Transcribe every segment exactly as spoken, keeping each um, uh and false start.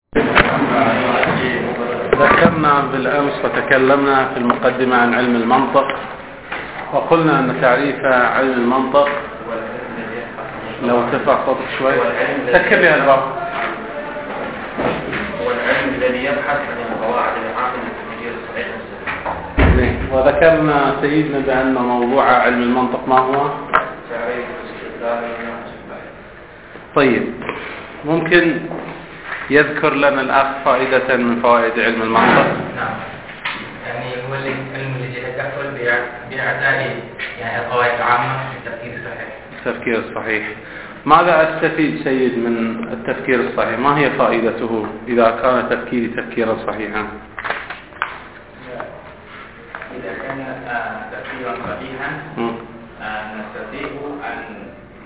ذكرنا بالأمس وتكلمنا في المقدمة عن علم المنطق، وقلنا أن تعريف علم المنطق، لو ترفع صوتك شوي سكر لي الباب، هو العلم الذي يبحث عن القواعد العامة للتفكير الصحيح. وذكرنا سيدنا بأن موضوع علم المنطق ما هو؟ تعريف الاستدلال والنقد. طيب، ممكن يذكر لنا الأخ فائدة من فوائد علم المنطق؟ نعم، يعني هو العلم الذي يتكفل بإعطاء يعني القواعد العامة للتفكير الصحيح. التفكير الصحيح. ماذا أستفيد سيد من التفكير الصحيح؟ ما هي فائدته إذا كان تفكيري تفكيرا صحيحا؟ إذا كان تفكيرا صحيحا نستطيع أن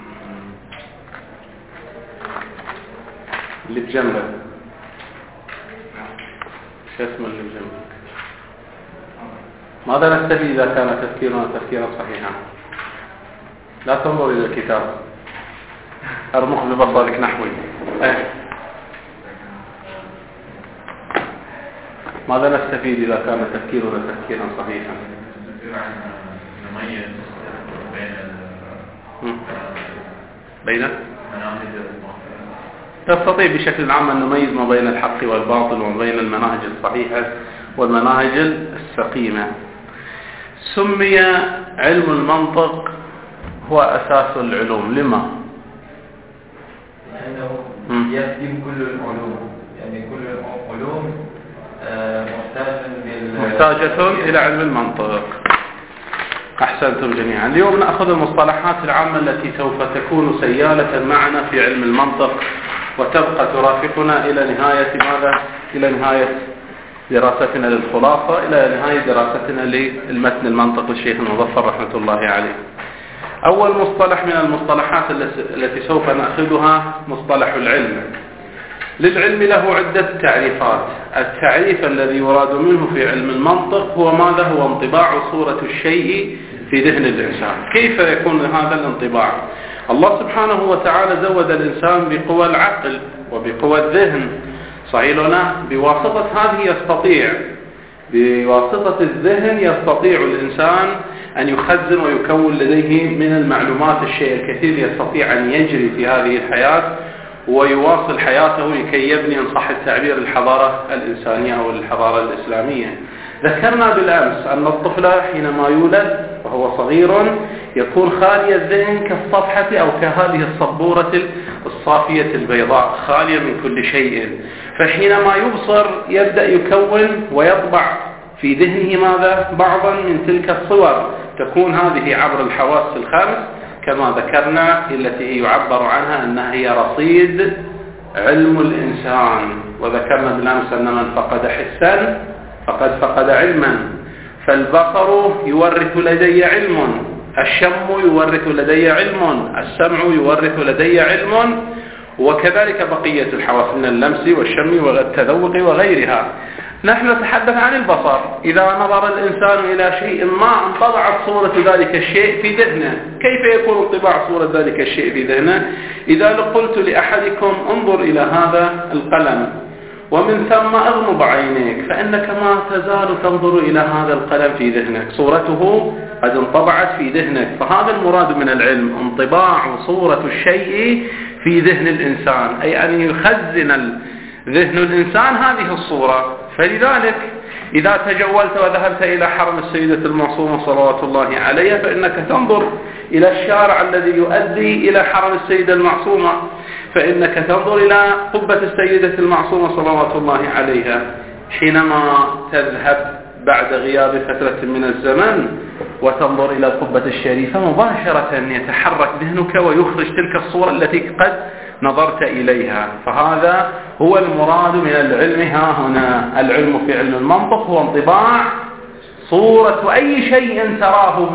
اللي بجنبك شو اسمه اللي بجنبك؟ ماذا نستفيد إذا كان تفكيرنا تفكيرا صحيحا؟ لا تنظر إلى الكتاب، أرمخ ببصرك نحوي. أه. ماذا نستفيد إذا كان تفكيرنا تفكيرا صحيحا؟ نميز بين بين نستطيع بشكل عام أن نميز ما بين الحق والباطل وما بين المناهج الصحيحة والمناهج السقيمة. سمي علم المنطق هو أساس العلوم. لما؟ لأنه يخدم كل العلوم، يعني كل العلوم محتاجة إلى علم المنطق. أحسنتم جميعا. اليوم نأخذ المصطلحات العامة التي سوف تكون سيالة معنا في علم المنطق وتبقى ترافقنا إلى نهاية ماذا؟ إلى نهاية دراستنا للخلاصة، إلى نهاية دراستنا للمتن المنطق للشيخ المظفر رحمة الله عليه. أول مصطلح من المصطلحات التي سوف نأخذها مصطلح العلم. للعلم له عدة تعريفات. التعريف الذي يراد منه في علم المنطق هو ماذا؟ هو انطباع صورة الشيء في ذهن الإنسان. كيف يكون هذا الانطباع؟ الله سبحانه وتعالى زود الإنسان بقوى العقل وبقوى الذهن، صحيح لنا؟ بواسطة هذه يستطيع بواسطة الذهن يستطيع الإنسان أن يخزن ويكون لديه من المعلومات الشيء الكثير، يستطيع أن يجري في هذه الحياة ويواصل حياته لكي يبني إن صح التعبير الحضارة الإنسانية أو الحضارة الإسلامية. ذكرنا بالأمس أن الطفل حينما يولد وهو صغير يكون خالي الذهن كالصفحة أو كهذه الصبورة الصافية البيضاء، خالية من كل شيء. فحينما يبصر يبدأ يكون ويطبع في ذهنه ماذا؟ بعضا من تلك الصور، تكون هذه عبر الحواس الخمس كما ذكرنا، التي يعبر عنها أنها هي رصيد علم الإنسان. وذكرنا بالأمس أن من فقد حسا فقد فقد علما. فالبصر يورث لدي علم، الشم يورث لدي علم، السمع يورث لدي علم، وكذلك بقية الحواس من اللمس والشم والتذوق وغيرها. نحن نتحدث عن البصر. إذا نظر الإنسان إلى شيء ما انطبعت صورة ذلك الشيء في ذهنه. كيف يكون انطباع صورة ذلك الشيء في ذهنه؟ إذا قلت لأحدكم انظر إلى هذا القلم ومن ثم اغمض عينيك، فإنك ما تزال تنظر إلى هذا القلم في ذهنك، صورته قد انطبعت في ذهنك. فهذا المراد من العلم، انطباع صورة الشيء في ذهن الإنسان، أي أن يخزن ذهن الإنسان هذه الصورة. فلذلك إذا تجولت وذهبت إلى حرم السيدة المعصومة صلوات الله عليها فإنك تنظر إلى الشارع الذي يؤدي إلى حرم السيدة المعصومة، فإنك تنظر إلى قبة السيدة المعصومة صلوات الله عليها. حينما تذهب بعد غياب فترة من الزمن وتنظر إلى القبة الشريفة مباشرة يتحرك ذهنك ويخرج تلك الصورة التي قد نظرت إليها. فهذا هو المراد من العلم ها هنا. العلم في علم المنطق هو انطباع صورة أي شيء تراه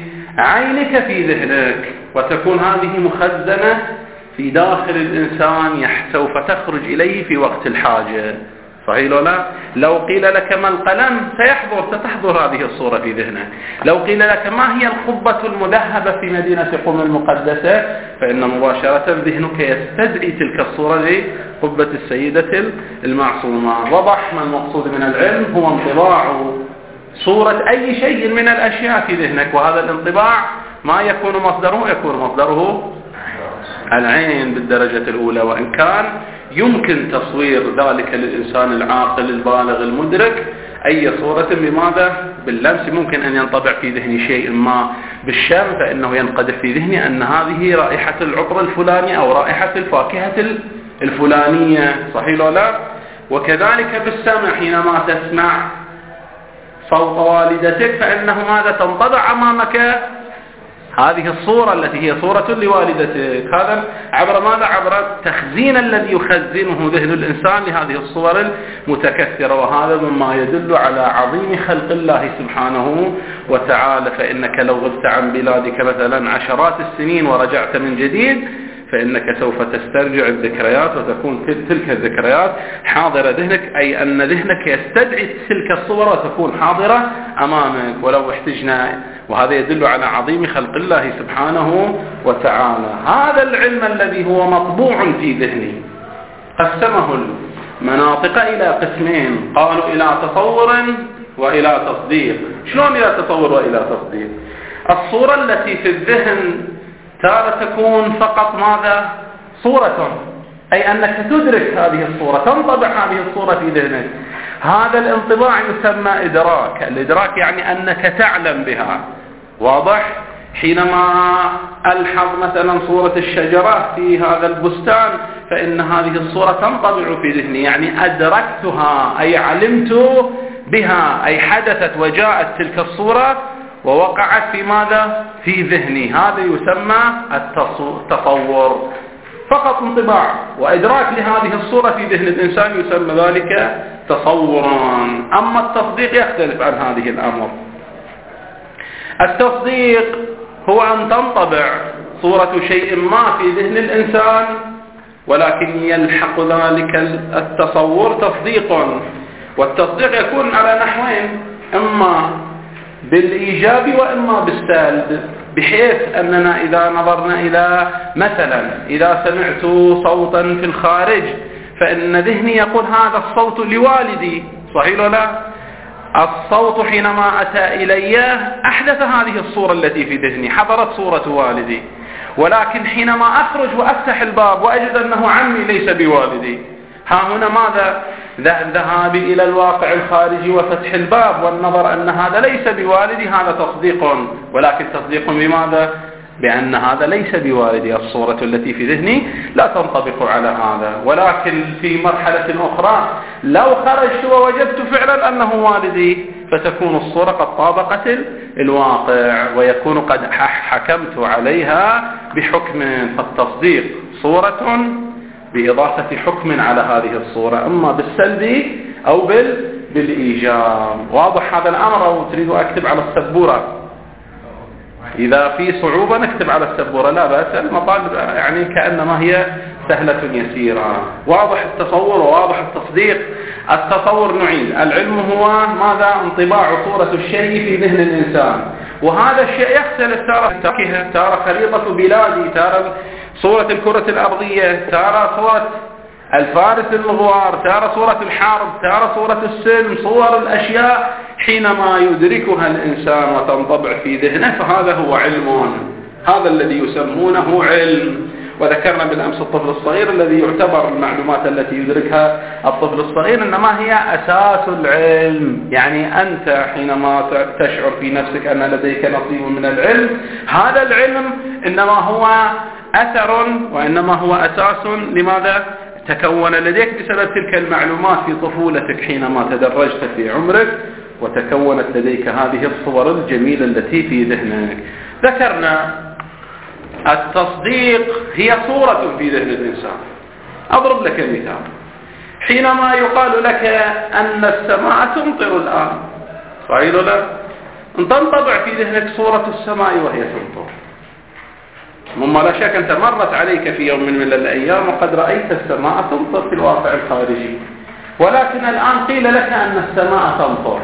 بعينك في ذهنك، وتكون هذه مخزنة في داخل الإنسان سوف تخرج إليه في وقت الحاجة. صحيح ولا؟ لو قيل لك ما القلم سيحضر ستحضر هذه الصورة في ذهنك. لو قيل لك ما هي القبة المذهبة في مدينة قم المقدسة فإن مباشرة ذهنك يستدعي تلك الصورة لقبة السيدة المعصومة. وضح ما المقصود من العلم هو انطباع صورة أي شيء من الأشياء في ذهنك، وهذا الانطباع ما يكون مصدره يكون مصدره العين بالدرجة الأولى، وإن كان يمكن تصوير ذلك للإنسان العاقل البالغ المدرك أي صورة بماذا؟ باللمس. ممكن أن ينطبع في ذهني شيء ما بالشم فإنه ينقدح في ذهني أن هذه رائحة العطر الفلاني أو رائحة الفاكهة الفلانية، صحيح ولا؟ وكذلك بالسمع، حينما تسمع صوت والدتك فإنه ماذا؟ تنطبع أمامك هذه الصورة التي هي صورة لوالدتك. هذا عبر ماذا؟ عبر التخزين الذي يخزنه ذهن الإنسان لهذه الصور المتكثرة، وهذا مما يدل على عظيم خلق الله سبحانه وتعالى. فإنك لو غبت عن بلادك مثلا عشرات السنين ورجعت من جديد فإنك سوف تسترجع الذكريات وتكون تلك الذكريات حاضرة ذهنك، أي أن ذهنك يستدعي تلك الصور وتكون حاضرة أمامك ولو احتجنا. وهذا يدل على عظيم خلق الله سبحانه وتعالى. هذا العلم الذي هو مطبوع في ذهني قسمه المناطق إلى قسمين، قالوا إلى تصور وإلى تصديق. شلون إلى تصور وإلى تصديق؟ الصورة التي في الذهن تارة تكون فقط ماذا؟ صورة، أي أنك تدرك هذه الصورة، تنطبع هذه الصورة في ذهنك. هذا الانطباع يسمى إدراك. الإدراك يعني أنك تعلم بها. واضح؟ حينما ألحظ مثلا صورة الشجرة في هذا البستان فإن هذه الصورة تنطبع في ذهني، يعني أدركتها، أي علمت بها، أي حدثت وجاءت تلك الصورة ووقعت في ماذا؟ في ذهني. هذا يسمى التصور. فقط انطباع وإدراك لهذه الصورة في ذهن الإنسان يسمى ذلك تصورا. أما التصديق يختلف عن هذه الأمر. التصديق هو أن تنطبع صورة شيء ما في ذهن الإنسان ولكن يلحق ذلك التصور تصديقا. والتصديق يكون على نحوين، إما بالإيجاب وإما بالسلب، بحيث أننا إذا نظرنا إلى مثلا إذا سمعت صوتا في الخارج فإن ذهني يقول هذا الصوت لوالدي، صحيح ولا؟ الصوت حينما أتى إلي أحدث هذه الصورة التي في ذهني، حضرت صورة والدي. ولكن حينما أخرج وأفتح الباب وأجد أنه عمي ليس بوالدي، ها هنا ماذا؟ ذهابي إلى الواقع الخارجي وفتح الباب والنظر أن هذا ليس بوالدي، هذا تصديق. ولكن تصديق بماذا؟ بأن هذا ليس بوالدي. الصورة التي في ذهني لا تنطبق على هذا. ولكن في مرحلة أخرى لو خرجت ووجدت فعلا أنه والدي فتكون الصورة قد طابقت الواقع ويكون قد حكمت عليها بحكم. فالتصديق صورة بإضافة حكم على هذه الصورة، إما بالسلب أو بال... بالإيجاب. واضح هذا الأمر أو تريد أكتب على السبورة؟ إذا في صعوبة نكتب على السبورة لا بأس، المطالب يعني كأنما هي سهلة يسيرة. واضح التصور وواضح التصديق. التصور نوعين، العلم هو ماذا؟ انطباع صورة الشيء في ذهن الإنسان، وهذا الشيء يختلف، تارة تارة تارة خريطة بلادي، تارة صورة الكرة الأرضية، تارة صورة الفارس المغوار، تارة صورة الحرب، تارة صورة السلم، صور الأشياء حينما يدركها الإنسان وتنطبع في ذهنه فهذا هو علم. هذا الذي يسمونه علم. وذكرنا بالأمس الطفل الصغير الذي يعتبر المعلومات التي يدركها الطفل الصغير إنما هي أساس العلم. يعني أنت حينما تشعر في نفسك أن لديك نصيب من العلم، هذا العلم إنما هو أثر وإنما هو أساس لماذا تكون لديك بسبب تلك المعلومات في طفولتك حينما تدرجت في عمرك وتكونت لديك هذه الصور الجميلة التي في ذهنك. ذكرنا التصديق هي صورة في ذهن الإنسان. أضرب لك مثال. حينما يقال لك أن السماء تمطر الآن، صحيح ولا؟ أن تنطبع في ذهنك صورة السماء وهي تمطر. مما لا شك أنت مرت عليك في يوم من الأيام وقد رأيت السماء تمطر في الواقع الخارجي. ولكن الآن قيل لك أن السماء تمطر.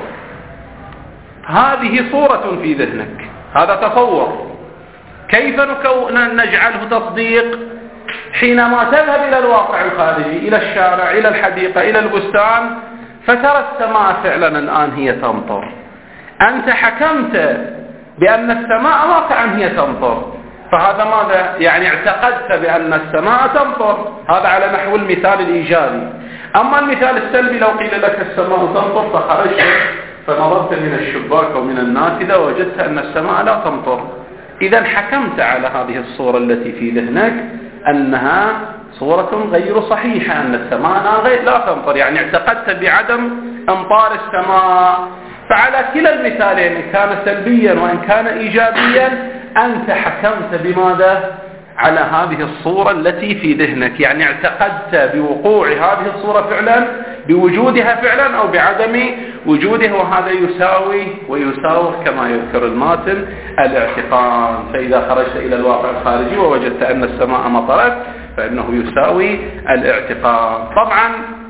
هذه صورة في ذهنك، هذا تصور. كيف نجعله تصديق حينما تذهب إلى الواقع الخارجي، إلى الشارع، إلى الحديقة، إلى البستان، فترى السماء فعلا الآن هي تمطر. أنت حكمت بأن السماء واقعا هي تمطر، فهذا ماذا؟ يعني اعتقدت بأن السماء تمطر. هذا على نحو المثال الإيجابي. أما المثال السلبي، لو قيل لك السماء تمطر فخرجت فنظرت من الشباك أو من النافذة ووجدت أن السماء لا تمطر، إذا حكمت على هذه الصورة التي في ذهنك أنها صورة غير صحيحة، أن السماء لا تمطر، يعني اعتقدت بعدم أمطار السماء. فعلى كلا المثالين، إن كان سلبيا وإن كان إيجابيا، أنت حكمت بماذا؟ على هذه الصورة التي في ذهنك، يعني اعتقدت بوقوع هذه الصورة فعلا، بوجودها فعلا أو بعدم وجودها، وهذا يساوي ويساوي كما يذكر الماتن الاعتقاد. فإذا خرجت إلى الواقع الخارجي ووجدت أن السماء مطرت فإنه يساوي الاعتقاد. طبعا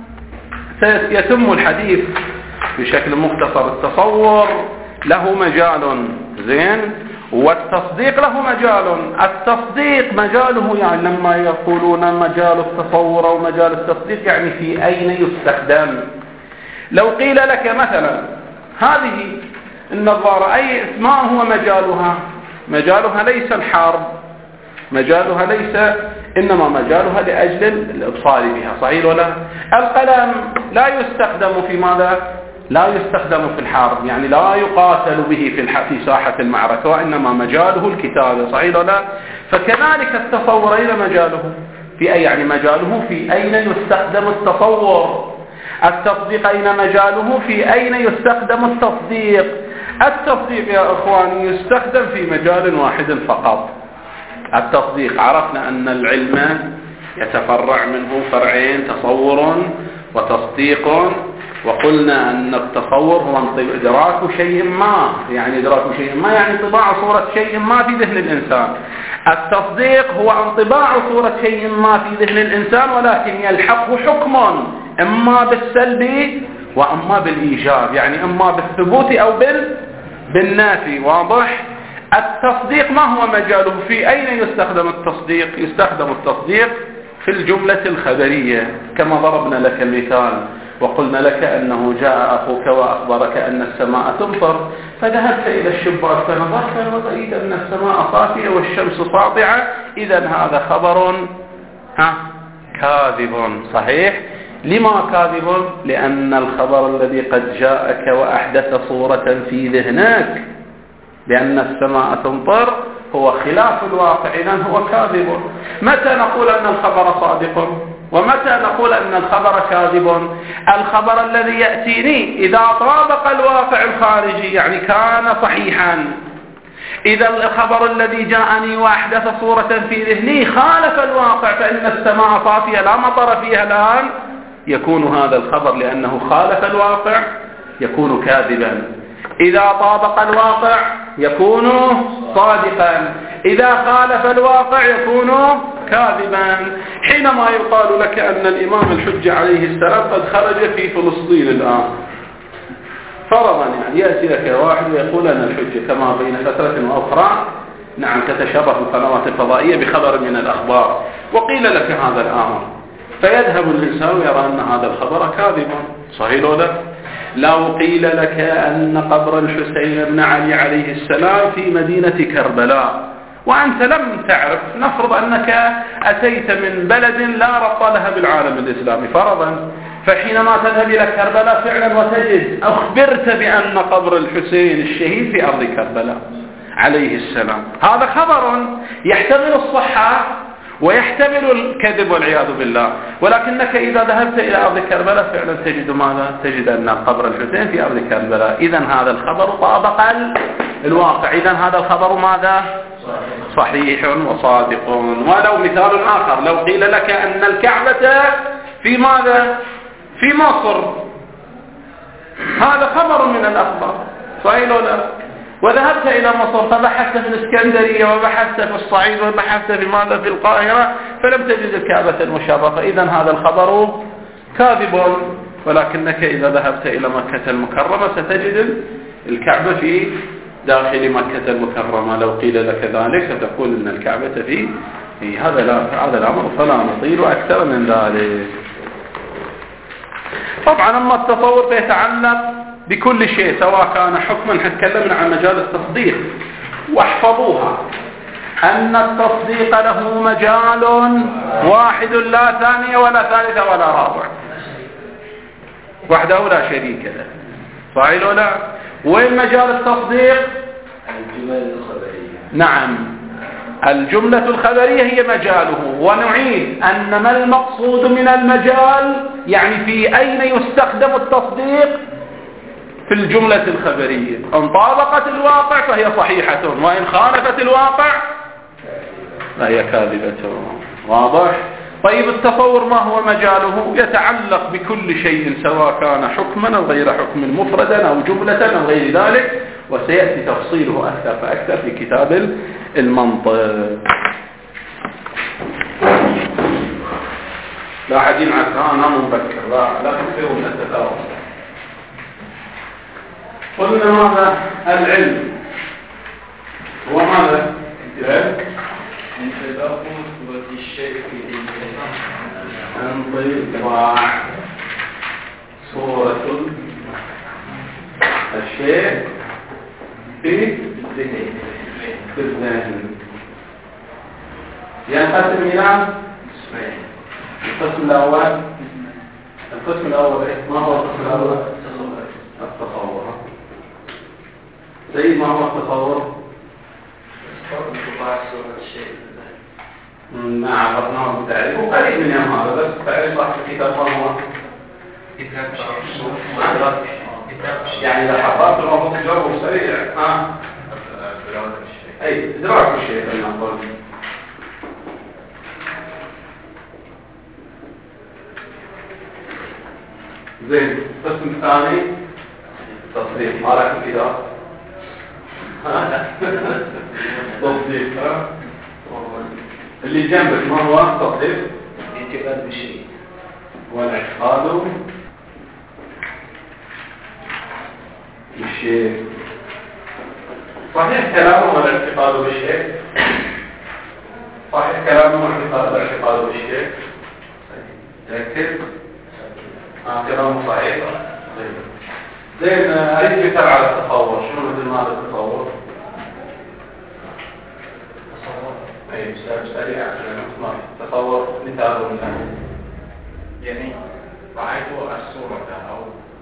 سيتم الحديث بشكل مختصر. التصور له مجال زين، والتصديق له مجال. التصديق مجاله يعني لما يقولون مجال التصور أو مجال التصديق يعني في أين يستخدم. لو قيل لك مثلا هذه النظارة أي ما هو مجالها؟ مجالها ليس الحرب، مجالها ليس، إنما مجالها لأجل الإبصار بها، صحيح ولا؟ القلم لا يستخدم في ماذا؟ لا يستخدم في الحرب، يعني لا يقاتل به في في ساحة المعركة، وإنما مجاله الكتابة، صحيح ولا؟ فكذلك التصور أين مجاله؟ في أي يعني مجاله في أين يستخدم التصور. التصديق أين مجاله؟ في أين يستخدم التصديق. التصديق يا أخواني يستخدم في مجال واحد فقط. التصديق عرفنا أن العلم يتفرع منه فرعين، تصور وتصديق، وقلنا أن التصور هو إدراك شيء ما، يعني إدراك شيء ما يعني انطباع صورة شيء ما في ذهن الإنسان. التصديق هو انطباع صورة شيء ما في ذهن الإنسان، ولكن يلحقه حكم إما بالسلب وإما بالإيجاب، يعني إما بالثبوت أو بال بالنافي. واضح؟ التصديق ما هو مجاله؟ في أين يستخدم التصديق؟ يستخدم التصديق في الجملة الخبرية، كما ضربنا لك المثال وقلنا لك أنه جاء أخوك وأخبرك أن السماء تمطر، فذهبت إلى الشباك فنظرت ورأيت أن السماء صافية والشمس ساطعة، إذا هذا خبر ها كاذب، صحيح؟ لما كاذب؟ لأن الخبر الذي قد جاءك وأحدث صورة في ذهنك لأن السماء تمطر هو خلاف الواقع، إذن هو كاذب. متى نقول أن الخبر صادق ومتى نقول أن الخبر كاذب؟ الخبر الذي يأتيني إذا طابق الواقع الخارجي يعني كان صحيحا. إذا الخبر الذي جاءني وأحدث صورة في ذهني خالف الواقع، فإن السماء صافية لا مطر فيها الآن، يكون هذا الخبر لأنه خالف الواقع يكون كاذبا. إذا طابق الواقع يكون صادقا، إذا خالف الواقع يكون كاذبا. حينما يقال لك أن الإمام الحجة عليه السلام قد خرج في فلسطين الآن، فرضا يعني يأتي لك واحد ويقول أن الحجة كما بين فترة وأخرى نعم تتشابه القنوات الفضائية بخبر من الأخبار، وقيل لك هذا الأمر، فيذهب الإنسان ويرى أن هذا الخبر كاذب، صحيح ولا؟ لو قيل لك أن قبر الحسين بن علي عليه السلام في مدينة كربلاء وأنت لم تعرف، نفرض أنك أتيت من بلد لا ربط لها بالعالم الإسلامي فرضا، فحينما تذهب إلى كربلاء فعلا وتجد أخبرت بأن قبر الحسين الشهيد في أرض كربلاء عليه السلام، هذا خبر يحتمل الصحة ويحتمل الكذب والعياذ بالله. ولكنك إذا ذهبت إلى أرض كربلاء فعلا تجد ماذا؟ تجد أن قبر الحسين في أرض كربلاء، إذا هذا الخبر طابق الواقع، إذا هذا الخبر ماذا؟ صحيح وصادق. ولو مثال آخر، لو قيل لك أن الكعبة في ماذا؟ في مصر، هذا خبر من الأخبار، صحيح ولا؟ وذهبت إلى مصر فبحثت في الإسكندرية وبحثت في الصعيد وبحثت في ماذا في القاهرة فلم تجد الكعبة المشرفة، إذن هذا الخبر كاذب. ولكنك إذا ذهبت إلى مكة المكرمة ستجد الكعبة في داخل مكة المكرمة. لو قيل لك ذلك ستقول إن الكعبة في في هذا لا هذا الأمر فلا نطيل أكثر من ذلك. طبعا أما التصور فيتعلق بكل شيء سواء كان حكما. تكلمنا عن مجال التصديق، واحفظوها أن التصديق له مجال واحد لا ثاني ولا ثالث ولا رابع، وحده لا شريك له. صحيح ولا لا؟ وين مجال التصديق؟ الجمل الخبرية. نعم، الجملة الخبرية هي مجاله. ونعيد أن ما المقصود من المجال، يعني في أين يستخدم التصديق؟ في الجملة الخبرية. إن طابقت الواقع فهي صحيحة، وإن خالفت الواقع فهي كاذبة. واضح؟ طيب التصور ما هو مجاله؟ يتعلق بكل شيء سواء كان حكما أو غير حكم، مفردا أو جملة أو غير ذلك، وسيأتي تفصيله أكثر فأكثر في كتاب المنطق. لا عدين عسرانا مبكر، لا لا تكثروا من التفاوض. قلنا ماذا؟ العلم هو ماذا؟ انطباق صورة الشيء في الانطباع انطباع صورة الشيء في الذهن. ينقسم إلى قسمين. القسم الأول القسم الأول ما هو القسم الأول؟ التصور. زي ما هو التصور؟ انطباع صورة الشيء. ما عرفناه بالتعريف وقريب من يوم هذا، بس التعريف صح في كتاب ما هو؟ يعني إذا حضرت الموضوع الجواب سريع ها أي إدراك الشيء خلينا نقول. زين. القسم الثاني تصديق. ما راح كذا تصديق اللي جنبك ما هو تصديق؟ الاعتقاد بالشيء والاعتقاد بالشيء. صحيح كلامه والاعتقاد بالشيء؟ صحيح كلامه والاعتقاد بالشيء؟ ركز. آه كلامه صحيح. زين. أريد مثال على التصور. شنو مثل ماذا التصور؟ أي سريع عشان تصور مثال مثال. يعني رأيت الصورة أو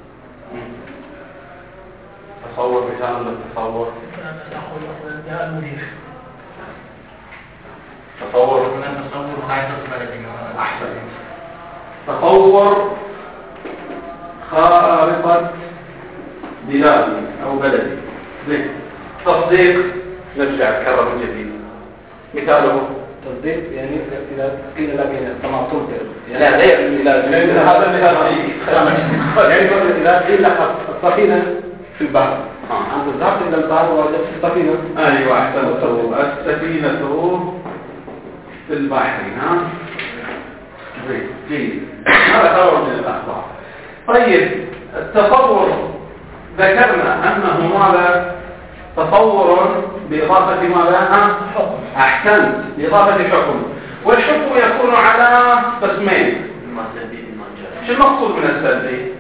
تصور مثال للتصور. أقول مثلا جاء المدير. تصور من تصور خارطة بلدي. أحسن. تصور خارطة بلادي أو بلدي. زين. تصديق نرجع نكرر من جديد. مثاله تصديق يعني إذا قيل لك كما تنكر لا غير المثال. هذا المثال يعني إذا قيل لك السفينة في البحر أنت ذهبت إلى البحر ووجدت السفينة. أيوة أحسنت. السفينة في البحر. ها زين جيد. هذا خبر من الأخبار. طيب التصور ذكرنا أنه ماذا؟ تصور بإضافة ماذا؟ أحسنت. بإضافة حكم. والحكم يكون على قسمين. شو المقصود من السلبي؟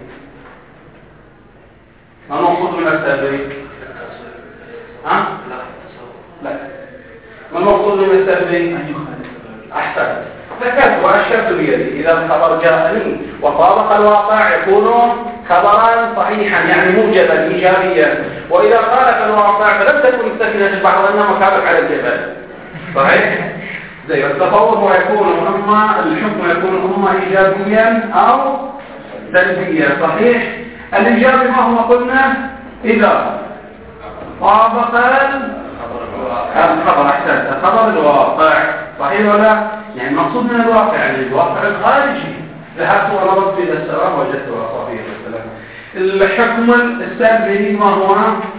ما المقصود من السلبي؟ ها؟ لا. ما المقصود من السلبي؟ أحسنت. ذكرت وأشرت بيدي. إذا الخبر جاءني وطابق الواقع يكون خبرا صحيحا يعني موجبا إيجابيا، وإذا خالف الواقع فلم تكن السفينة في البحر وإنما كانت على الجبل. صحيح؟ زي التصور هو يكون أما الحكم يكون أما إيجابيا أو سلبيا. صحيح؟ الإيجابي ما هو قلنا؟ إذا طابق الخبر. أحسنت. الخبر الواقع. صحيح ولا؟ يعني المقصود من الواقع يعني الواقع الخارجي. ذهبت ونظرت إلى السماء وجدت عصافير مثلا. الحكم السلبي ما هو؟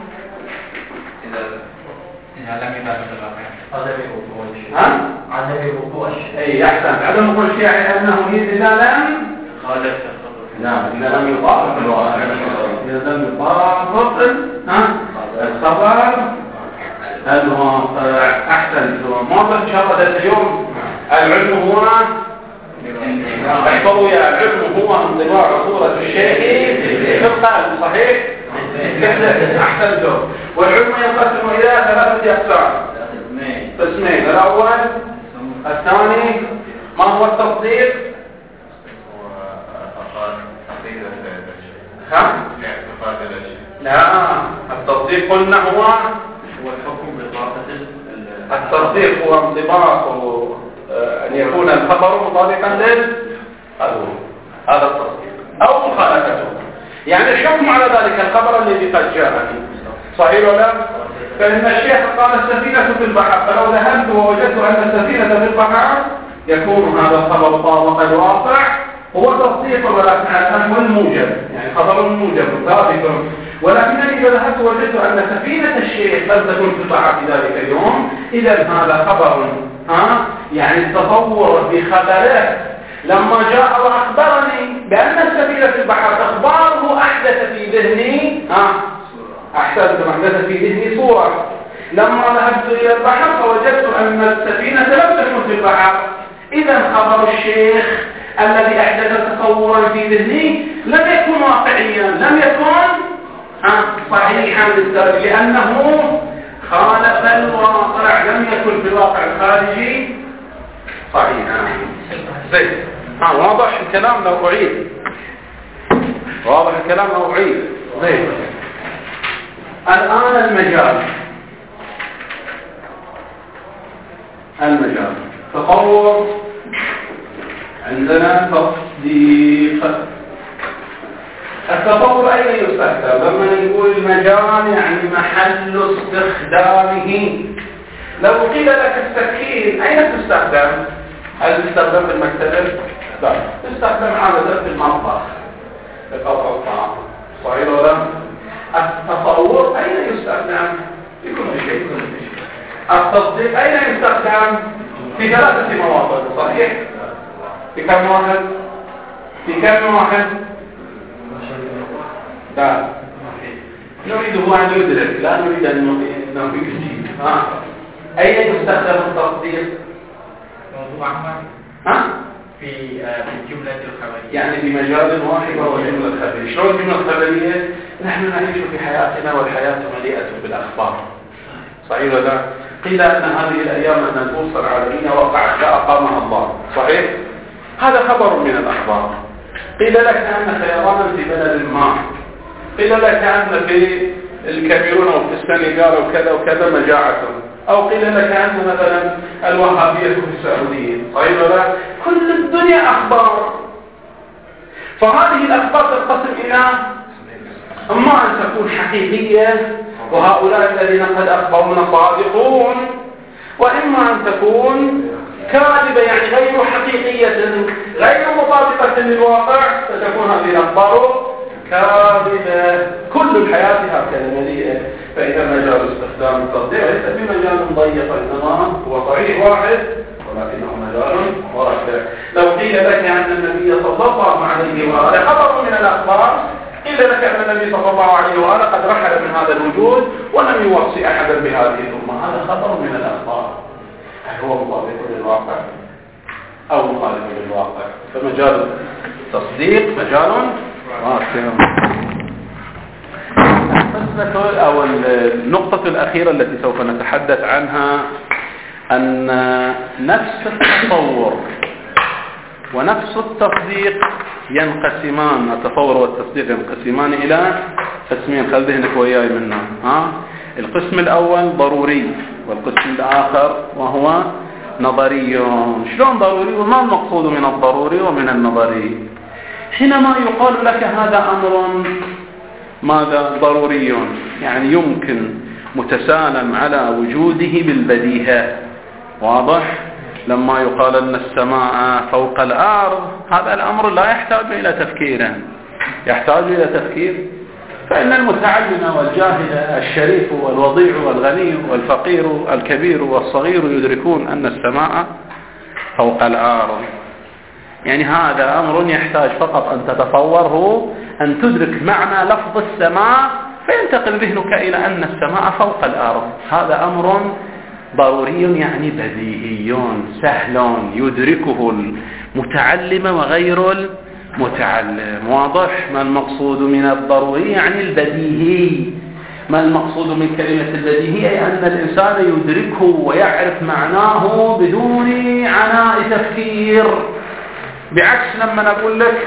إذا لم يبالغ الواقع. عدم وقوع الشيء. ها؟ عدم وقوع الشيء. أي أحسنت. عدم وقوع الشيء يعني أنه إذا لم خالف نعم إذا لم يطابق الواقع إذا لم يطابق الخبر الواقع. أحسن. موضوع إن شاء الله اليوم العلم هو احفظوا يا العلم هو انطباع صورة الشيء في القلب. صحيح؟ أحسن له. والعلم ينقسم إلى ثلاثة أقسام. قسمين. الأول الثاني ما هو التصديق؟ ها؟ لا التصديق قلنا هو هو الحكم بإضافة التصديق هو انطباق أن يكون الخبر مطابقا للقول. هذا التصديق أو مخالفته، يعني الحكم على ذلك الخبر الذي قد جاءني. صحيح ولا لا؟ فإن الشيخ قال السفينة في البحر، فلو ذهبت ووجدت أن السفينة في البحر يكون هذا الخبر طابق الواقع. هو تصديق ولكن الموجب، يعني خبر موجب ثابت. ولكنني إذا ذهبت وجدت أن سفينة الشيخ قد تكون في البحر في ذلك اليوم، إذا هذا خبر ها يعني التصور بخبره لما جاء وأخبرني بأن السفينة في البحر، أخباره أحدث في ذهني ها أحدث أحدث في ذهني صورة. لما ذهبت إلى البحر فوجدت أن السفينة لم تكن في البحر، إذا خبر الشيخ الذي أحدث تصورا في ذهني لم يكن واقعيا، لم يكن صحيحا بالتالي، لأنه خالف الواقع، لم يكن في الواقع الخارجي صحيحا. زين. ها واضح الكلام لو أعيد؟ واضح الكلام لو أعيد؟ زين. الآن المجال المجال تصور. عندنا تصديق. التصور أين يستخدم؟ لما نقول مجال يعني محل استخدامه. لو قيل لك السكين أين تستخدم؟ هل تستخدم في المكتب؟ لا، تستخدم عادة في المطبخ لقطع الطعام. صحيح ولا؟ التصور أين يستخدم؟ في كل شيء. التصديق أين يستخدم؟ في ثلاثة مواضع. صحيح؟ في كم واحد؟ في كم واحد؟ لا نريد هو أن يدرك، لا نريد أن نفيد الجيد. ها أين يستخدم التصديق؟ موضوع أحمد ها في في الجملة الخبرية، يعني في مجال واحد وهو الجملة الخبرية. شلون الجملة الخبرية؟ نحن نعيش في حياتنا والحياة مليئة بالأخبار. صحيح ولا لا؟ قيل أن هذه الأيام أن البورصة العالمية وقعت لا أقامها الله. صحيح؟ هذا خبر من الأخبار. قيل لك أن خيرانا في بلد ما، قيل لك أن في الكاميرون أو في السنغال وكذا وكذا مجاعة، أو قيل لك أن مثلا الوهابية في السعودية. صحيح ولا؟ كل الدنيا أخبار. فهذه الأخبار تنقسم إلى إما أن تكون حقيقية وهؤلاء الذين قد أخبرونا صادقون، وإما أن تكون كاذبة يعني غير حقيقية غير مطابقة للواقع، فتكون هذه الأخبار كاذبة. كل الحياة هكذا مليئة. فإذا مجال استخدام التصديق ليس بمجال ضيق، إنما هو صحيح واحد ولكنه مجال واسع. لو قيل لك أن النبي صلى الله عليه وآله خبر من الأخبار، قيل لك أن النبي صلى الله عليه وآله قد رحل من هذا الوجود ولم يوصي أحدا بهذه الأمة، هذا خبر من الأخبار. هل هو مطابق للواقع أو مخالف للواقع؟ فمجال التصديق مجال واسع. المسألة أو النقطة الأخيرة التي سوف نتحدث عنها أن نفس التصور ونفس التصديق ينقسمان، التصور والتصديق ينقسمان إلى قسمين. خل ذهنك وياي منها. ها القسم الأول ضروري، والقسم الآخر وهو نظري. شلون ضروري؟ وما المقصود من الضروري ومن النظري؟ حينما يقال لك هذا أمر ماذا ضروري، يعني يمكن متسالم على وجوده بالبديهة. واضح؟ لما يقال أن السماء فوق الأرض، هذا الأمر لا يحتاج إلى تفكير، يحتاج إلى تفكير. فإن المتعلم والجاهل الشريف والوضيع والغني والفقير الكبير والصغير يدركون أن السماء فوق الأرض. يعني هذا أمر يحتاج فقط أن تتصوره، أن تدرك معنى لفظ السماء فينتقل ذهنك إلى أن السماء فوق الأرض. هذا أمر ضروري يعني بديهي سهل يدركه المتعلم وغير المتعلم. واضح؟ ما المقصود من الضروري يعني البديهي. ما المقصود من كلمة البديهية؟ أن الإنسان يدركه ويعرف معناه بدون عناء تفكير. بعكس لما نقول لك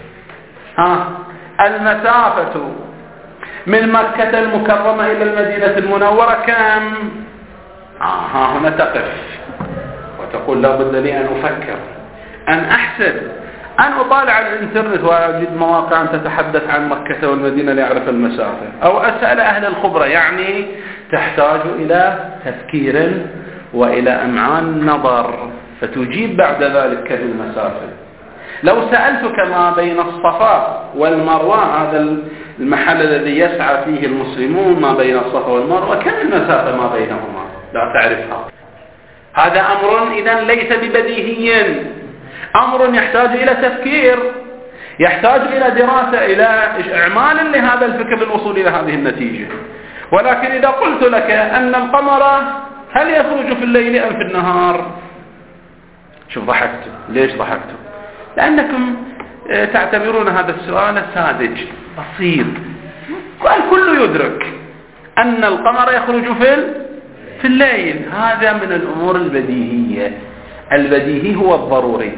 ها المسافة من مكة المكرمة إلى المدينة المنورة كم؟ آه ها هنا تقف وتقول لا بد لي أن أفكر، أن أحسب، أن أطالع على الإنترنت وأجد مواقع تتحدث عن مكة والمدينة ليعرف المسافة، أو أسأل أهل الخبرة. يعني تحتاج إلى تفكير وإلى أمعان نظر فتجيب بعد ذلك المسافة. لو سألتك ما بين الصفا والمروة، هذا المحل الذي يسعى فيه المسلمون، ما بين الصفا والمروة، كم المسافة ما بينهما؟ لا تعرفها. هذا أمر إذن ليس ببديهي، أمر يحتاج إلى تفكير، يحتاج إلى دراسة، إلى إعمال لهذا الفكر للوصول إلى هذه النتيجة. ولكن إذا قلت لك أن القمر هل يخرج في الليل أم في النهار؟ شوف ضحكتوا. ليش ضحكتوا؟ لأنكم تعتبرون هذا السؤال ساذج بسيط. الكل يدرك أن القمر يخرج في في الليل. هذا من الأمور البديهية. البديهي هو الضروري.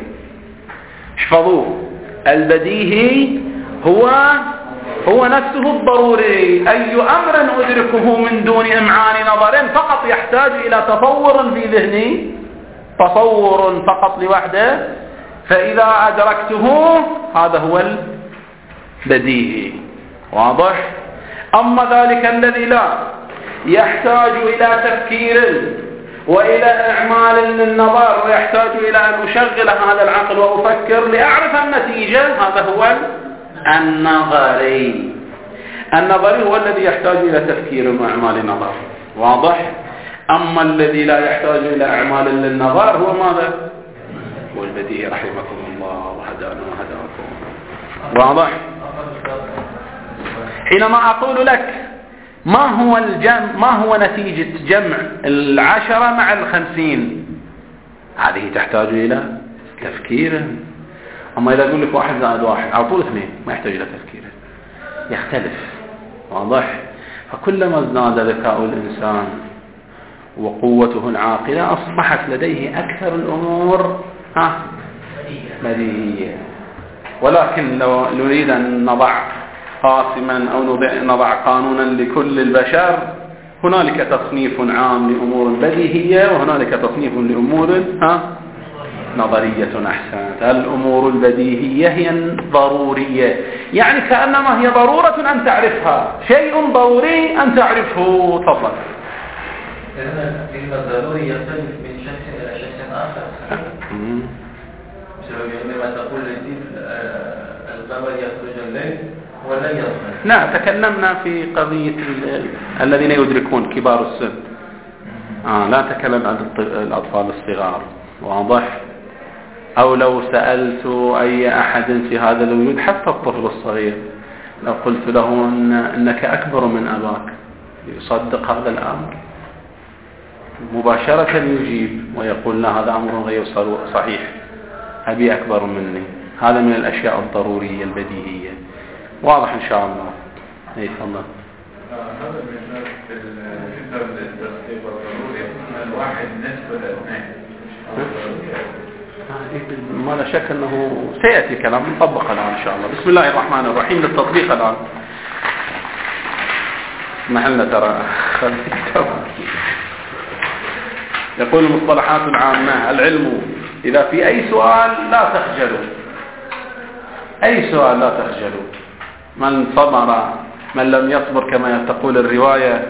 احفظوه، البديهي هو هو نفسه الضروري. أي أمر أدركه من دون إمعان نظر فقط يحتاج إلى تصور في ذهني، تصور فقط لوحده، فإذا أدركته هذا هو البديهي. واضح؟ أما ذلك الذي لا يحتاج إلى تفكير وإلى إعمال للنظر ويحتاج إلى أن أشغل هذا العقل وأفكر لأعرف النتيجة، هذا هو النظري. النظري هو الذي يحتاج إلى تفكير وإعمال نظر. واضح؟ أما الذي لا يحتاج إلى إعمال للنظر هو ماذا؟ هو البديهي. رحمكم الله وهدانا وهداكم. واضح؟ حينما أقول لك ما هو الجمع، ما هو نتيجة جمع العشرة مع الخمسين، هذه تحتاج إلى تفكير. أما إذا أقول لك واحد زائد واحد على طول اثنين، ما يحتاج إلى تفكير، يختلف. واضح؟ فكلما ازداد ذكاء الإنسان وقوته العاقلة أصبحت لديه أكثر الأمور ها بديهية. ولكن لو نريد أن نضع قاسما أو نضع قانونا لكل البشر، هنالك تصنيف عام لأمور بديهية وهنالك تصنيف لأمور ها نظرية. أحسنت. الأمور البديهية هي ضرورية، يعني كأنما هي ضرورة أن تعرفها، شيء ضروري أن تعرفه. تفضل. لأن الضروري يختلف من شخص إلى شخص آخر. عندما تقول للطفل القمر يخرج الليل ولا يخرج. لا، تكلمنا في قضية الذين يدركون كبار السن. آه لا تكلم عن الأطفال الصغار. واضح؟ أو لو سألت أي أحد في هذا الوجود حتى الطفل الصغير، لو قلت له إن إنك أكبر من أباك، يصدق هذا الأمر؟ مباشرة يجيب ويقول لا، هذا أمر غير صحيح، أبي أكبر مني. هذا من الأشياء الضرورية البديهية. واضح إن شاء الله. أي تفضل. هذا بالنسبة للتصديق الضروري الواحد نسبة الاثنين. ما لا شك أنه سيأتي كلام نطبق الآن إن شاء الله. بسم الله الرحمن الرحيم. للتطبيق الآن محلنا ترى يقول المصطلحات العامة. العلم إذا في أي سؤال لا تخجلوا، أي سؤال لا تخجلوا. من صبر من لم يصبر كما تقول الرواية.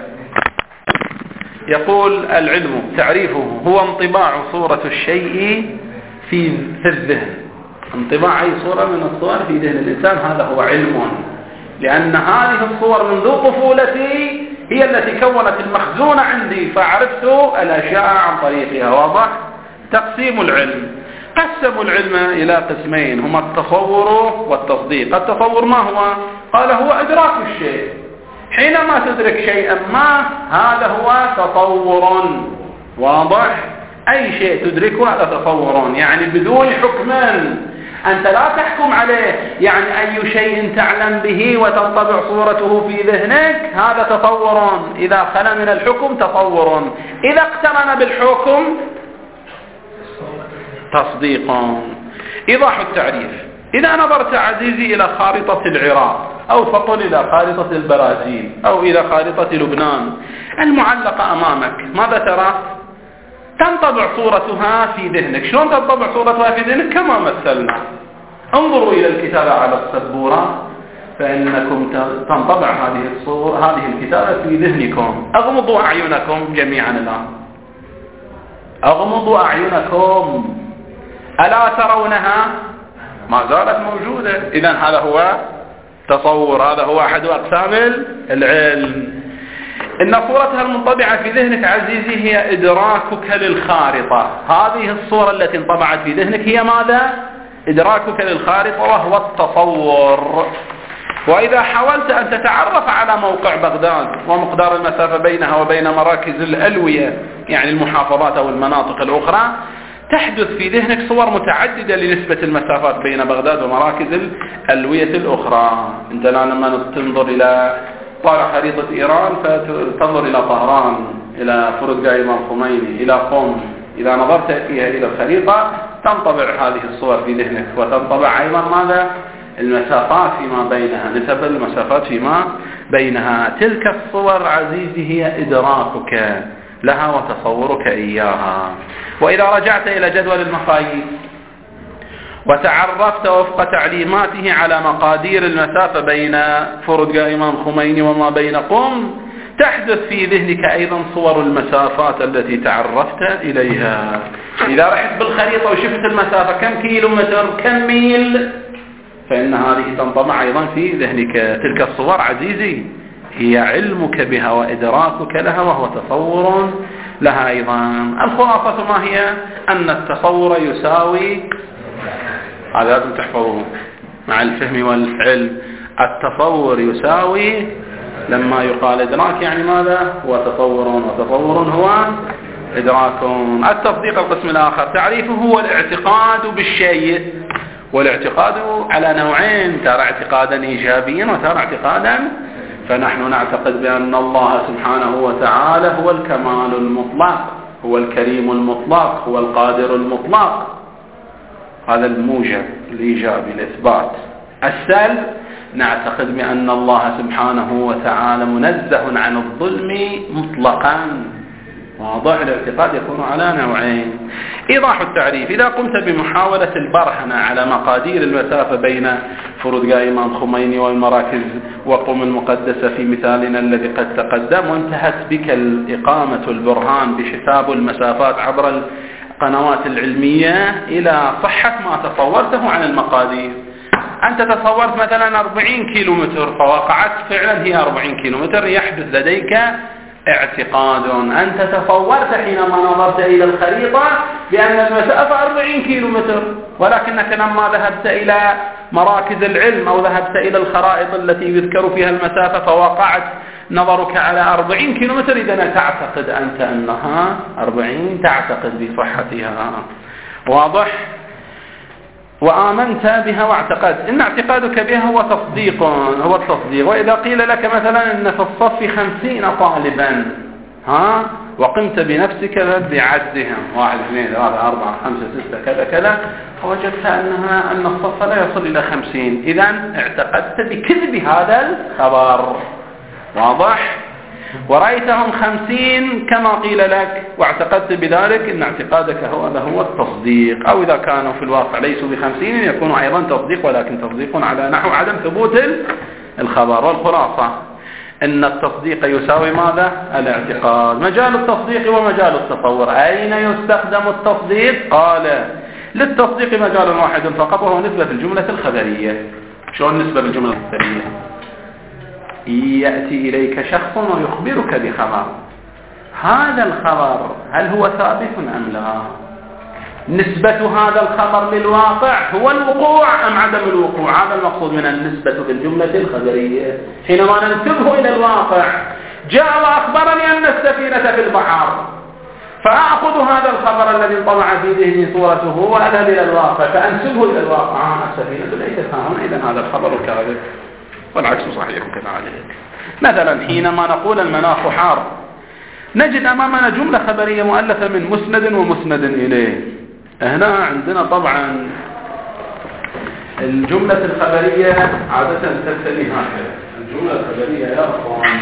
يقول العلم تعريفه هو انطباع صورة الشيء في الذهن. انطباع أي صورة من الصور في ذهن الإنسان، هذا هو علم، لأن هذه الصور منذ طفولتي هي التي كونت المخزون عندي، فعرفت الأشياء عن طريقها. واضح؟ تقسيم العلم. قسموا العلم إلى قسمين هما التصور والتصديق. التصور ما هو؟ قال هو إدراك الشيء، حينما تدرك شيئا ما هذا هو تصور. واضح؟ أي شيء تدركه هذا تصور، يعني بدون حكم، أنت لا تحكم عليه، يعني أي شيء تعلم به وتنطبع صورته في ذهنك هذا تصور، إذا خلا من الحكم تصور، إذا اقترن بالحكم تصديق. إيضاح التعريف: إذا نظرت عزيزي إلى خارطة العراق، أو فقل إلى خارطة البرازيل، أو إلى خارطة لبنان المعلقة أمامك، ماذا ترى؟ تنطبع صورتها في ذهنك. شلون تنطبع صورتها في ذهنك؟ كما مثلنا. انظروا إلى الكتابة على السبورة فإنكم تنطبع هذه الصور هذه الكتابة في ذهنكم. أغمضوا أعينكم جميعا الآن، أغمضوا أعينكم، ألا ترونها؟ ما زالت موجودة. إذن هذا هو تصور، هذا هو أحد أقسام العلم. إن صورتها المنطبعة في ذهنك عزيزي هي إدراكك للخارطة. هذه الصورة التي انطبعت في ذهنك هي ماذا؟ إدراكك للخارطة، وهو التصور. وإذا حاولت أن تتعرف على موقع بغداد ومقدار المسافة بينها وبين مراكز الألوية، يعني المحافظات أو المناطق الأخرى، تحدث في ذهنك صور متعددة لنسبة المسافات بين بغداد ومراكز الألوية الأخرى. أنت لما تنظر إلى طالع خريطة إيران فتنظر إلى طهران، إلى فرودجاي إمام خميني، إلى قم. إذا نظرت فيها إلى الخريطة تنطبع هذه الصور في ذهنك، وتنطبع أيضا ماذا؟ المسافات فيما بينها، نسب المسافات فيما بينها. تلك الصور عزيزي هي إدراكك لها وتصورك إياها. وإذا رجعت إلى جدول المقاييس وتعرفت وفق تعليماته على مقادير المسافة بين فرودجاي إمام خميني وما بين قم، تحدث في ذهنك أيضا صور المسافات التي تعرفت إليها. إذا رحت بالخريطة وشفت المسافة كم كيلو متر كم ميل، فإن هذه تنطبع أيضا في ذهنك. تلك الصور عزيزي هي علمك بها وإدراكك لها، وهو تصور لها أيضا. الخلاصة ما هي؟ أن التصور يساوي، هذا لازم تحفظوه مع الفهم والعلم، التصور يساوي لما يقال إدراك يعني ماذا؟ هو تصور، وتصور هو إدراك. التصديق القسم الآخر تعريفه هو الاعتقاد بالشيء، والاعتقاد على نوعين: ترى اعتقادا إيجابيا وترى اعتقادا. فنحن نعتقد بأن الله سبحانه وتعالى هو الكمال المطلق، هو الكريم المطلق، هو القادر المطلق. هذا الموجب الإيجابي الإثبات. السلب نعتقد بأن الله سبحانه وتعالى منزه عن الظلم مطلقا. واضح؟ الاعتقاد يكون على نوعين. إيضاح التعريف: إذا قمت بمحاولة البرهنة على مقادير المسافة بين فرودجاي إمام خميني والمراكز وقم المقدسة في مثالنا الذي قد تقدم، وانتهت بك الإقامة البرهان بحساب المسافات عبر القنوات العلمية إلى صحة ما تصورته عن المقادير. أنت تصورت مثلا أربعين كيلو متر، فوقعت فعلا هي أربعين كيلو متر، يحدث لديك اعتقاد. أنت تصورت حينما نظرت إلى الخريطة بأن المسافة أربعين كيلو متر، ولكنك لما ذهبت إلى مراكز العلم أو ذهبت إلى الخرائط التي يذكر فيها المسافة فوقعت نظرك على أربعين كيلو متر، إذا تعتقد أنت أنها أربعين، تعتقد بصحتها. واضح؟ وآمنت بها واعتقدت. إن اعتقادك بها هو تصديق، هو التصديق. وإذا قيل لك مثلا إن في الصف خمسين طالبا، ها، وقمت بنفسك بعدهم واحد اثنين ثلاثة أربعة خمسة ستة كذا كذا، فوجدت أنها أن الصف لا يصل إلى خمسين، إذن اعتقدت بكذب هذا الخبر. واضح؟ ورأيتهم خمسين كما قيل لك واعتقدت بذلك، إن اعتقادك هو هو التصديق. أو إذا كانوا في الواقع ليسوا بخمسين يكون أيضا تصديق، ولكن تصديق على نحو عدم ثبوت الخبر. والخلاصة إن التصديق يساوي ماذا؟ الاعتقاد. مجال التصديق ومجال التصور. أين يستخدم التصديق؟ قال: للتصديق مجال واحد فقط، وهو نسبة الجملة الخبرية. شلون نسبة الجملة الخبرية؟ يأتي إليك شخص ويخبرك بخبر، هذا الخبر هل هو ثابت أم لا؟ نسبة هذا الخبر للواقع هو الوقوع أم عدم الوقوع. هذا المقصود من النسبة بالجملة الخبرية. حينما ننسبه إلى الواقع، جاء وأخبرني أن السفينة في البحر، فأخذ هذا الخبر الذي انطبع في ذهني صورته وأذهب إلى الواقع فأنسبه إلى الواقع، السفينة ليست هنا، إذن هذا الخبر كاذب، والعكس صحيح كذلك. مثلا حينما نقول المناخ حار، نجد أمامنا جملة خبرية مؤلفة من مسند ومسند إليه. هنا عندنا طبعا الجملة الخبرية عادة تنتهي هكذا. الجملة الخبرية يا أخوان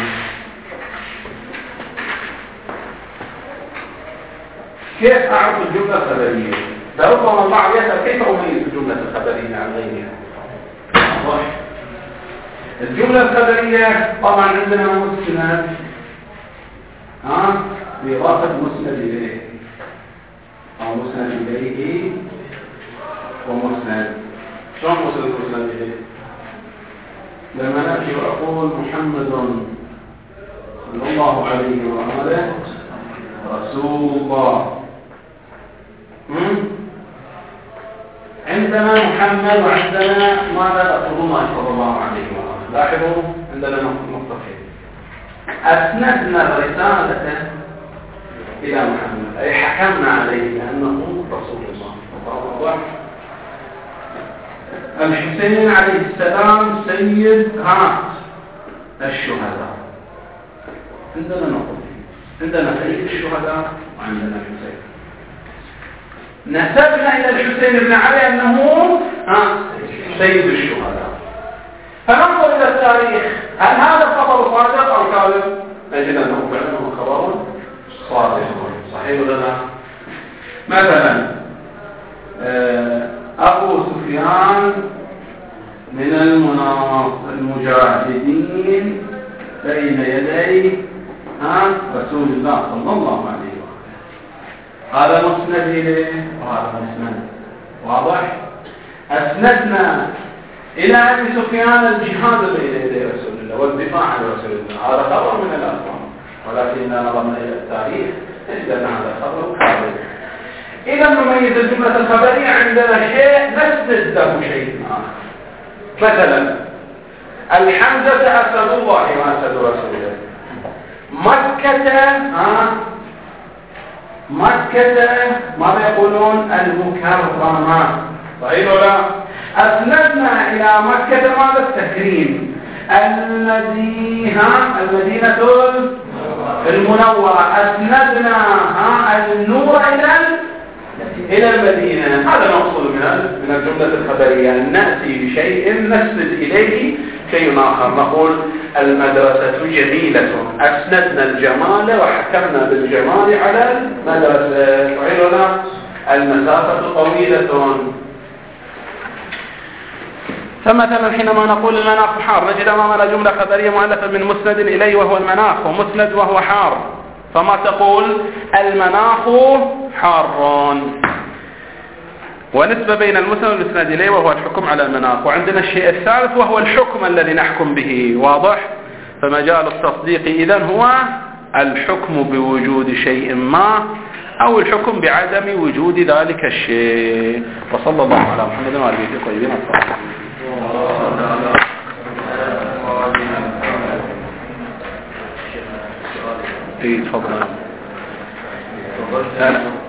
كيف أعرف الجملة الخبرية؟ لربما البعض يسأل كيف أميز الجملة الخبرية عن غيرها؟ واحد، الجملة الخبرية طبعا عندنا مسند، ها بإضافة مسند إليه أو مسند إليه ومسند. شلون مسند مسند إليه؟ لما نأتي وأقول محمد صلى الله عليه وآله رسول الله، عندنا محمد وعندنا ماذا رسول الله صلى الله عليه وآله. لاحظوا عندنا نقطتين، أسندنا الرسالة إلى محمد أي حكمنا عليه بأنه رسول الله. الحسين عليه السلام سيد ها الشهداء. عندنا نقطتين، عندنا سيد الشهداء وعندنا الحسين. نسبنا إلى الحسين بن علي أنه ها سيد الشهداء. فننظر إلى التاريخ، هل هذا الخبر صادق أو كاذب؟ نجد أنه فعلا خبر صادق صحيح ولا لا؟ مثلا أبو سفيان من المجاهدين بين يدي ها رسول الله صلى الله عليه وسلم. هذا مسند إليه وهذا مسند واضح. أسندنا إلى أبي سفيان الجهاد بين يدي رسول الله والدفاع عن رسول الله، هذا خبر من الأخبار، ولكننا نظرنا إلى التاريخ نجد أن هذا خبر كاذب. إذا نميز الجملة الخبرية عندنا شيء نسند له شيء آخر. مثلا الحمزة أسد الله وأسد رسوله. مكة ها مكة ماذا يقولون؟ المكرمة صحيح ولا؟ أسندنا إلى مكة ماذا؟ التكريم. المدينة المدينة المنورة، أسندنا ها النور إلى إلى المدينة. هذا مقصود من من الجملة الخبرية، أن نأتي بشيء نسند إليه شيء آخر. نقول المدرسة جميلة، أسندنا الجمال وحكمنا بالجمال على المدرسة. وعلنا المسافة طويلة. فمثلا حينما نقول المناخ حار، نجد أمامنا جملة خبرية مؤلفة من مسند إليه وهو المناخ، ومسند وهو حار. فما تقول؟ المناخ حار، ونسبة بين المسند والمسند إليه وهو الحكم على المناخ. وعندنا الشيء الثالث وهو الحكم الذي نحكم به، واضح؟ فمجال التصديق إذن هو الحكم بوجود شيء ما أو الحكم بعدم وجود ذلك الشيء. وصلى الله على محمد وعلى آله الطيبين الطاهرين. ايه تفضل.